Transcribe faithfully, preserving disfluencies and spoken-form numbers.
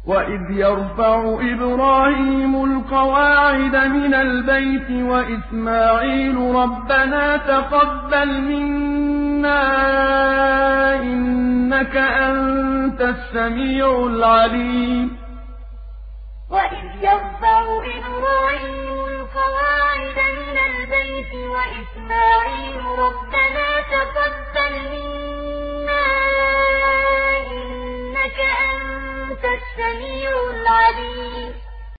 وَإِذْ يَرْفَعُ إِبْرَاهِيمُ الْقَوَاعِدَ مِنَ الْبَيْتِ وَإِسْمَاعِيلُ رَبَّنَا تَقَبَّلْ مِنَّا ۖ إِنَّكَ أَنتَ السَّمِيعُ الْعَلِيمُ وَإِذْ يَرْفَعُ إِبْرَاهِيمُ الْقَوَاعِدَ مِنَ الْبَيْتِ وَإِسْمَاعِيلُ رَبَّنَا